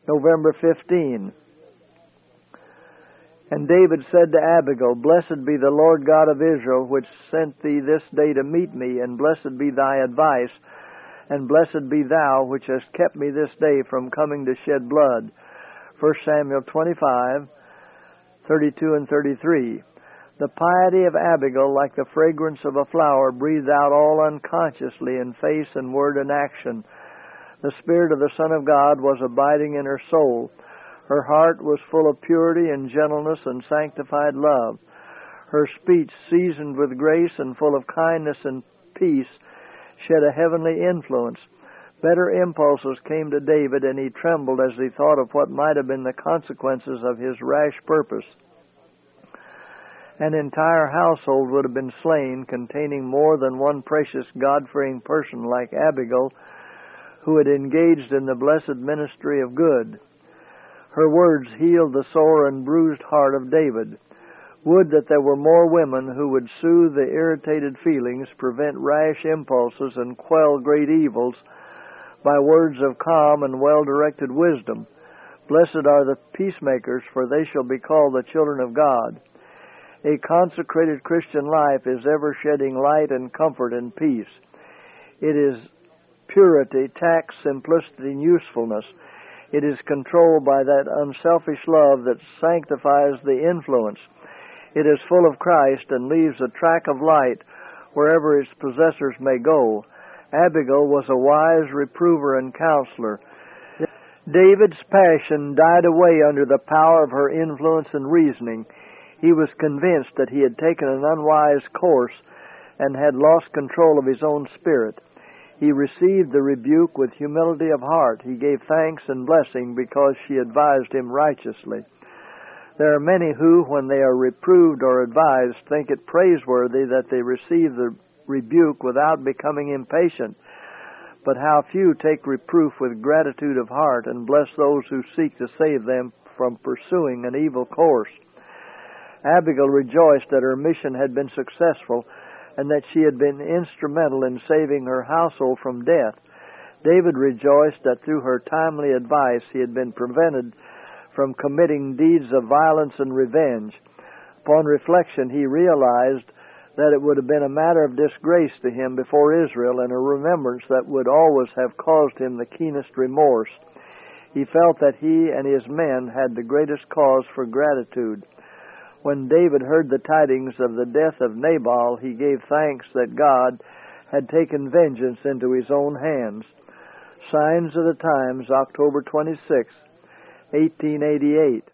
November 15. And David said to Abigail, Blessed be the Lord God of Israel, which sent thee this day to meet me, and blessed be thy advice, and blessed be thou, which hast kept me this day from coming to shed blood. 1 Samuel 25, 32 and 33. The piety of Abigail, like the fragrance of a flower, breathed out all unconsciously in face and word and action. The Spirit of the Son of God was abiding in her soul. Her heart was full of purity and gentleness and sanctified love. Her speech, seasoned with grace and full of kindness and peace, shed a heavenly influence. Better impulses came to David, and he trembled as he thought of what might have been the consequences of his rash purpose. An entire household would have been slain, containing more than one precious God-fearing person like Abigail, who had engaged in the blessed ministry of good. Her words healed the sore and bruised heart of David. Would that there were more women who would soothe the irritated feelings, prevent rash impulses, and quell great evils by words of calm and well-directed wisdom. Blessed are the peacemakers, for they shall be called the children of God. A consecrated Christian life is ever shedding light and comfort and peace. It is purity, tact, simplicity, and usefulness. It is controlled by that unselfish love that sanctifies the influence. It is full of Christ and leaves a track of light wherever its possessors may go. Abigail was a wise reprover and counselor. David's passion died away under the power of her influence and reasoning. He was convinced that he had taken an unwise course and had lost control of his own spirit. He received the rebuke with humility of heart. He gave thanks and blessing because she advised him righteously. There are many who, when they are reproved or advised, think it praiseworthy that they receive the rebuke without becoming impatient. But how few take reproof with gratitude of heart and bless those who seek to save them from pursuing an evil course. Abigail rejoiced that her mission had been successful and that she had been instrumental in saving her household from death. David rejoiced that through her timely advice he had been prevented from committing deeds of violence and revenge. Upon reflection, he realized that it would have been a matter of disgrace to him before Israel, and a remembrance that would always have caused him the keenest remorse. He felt that he and his men had the greatest cause for gratitude. When David heard the tidings of the death of Nabal, he gave thanks that God had taken vengeance into his own hands. Signs of the Times, October 26, 1888.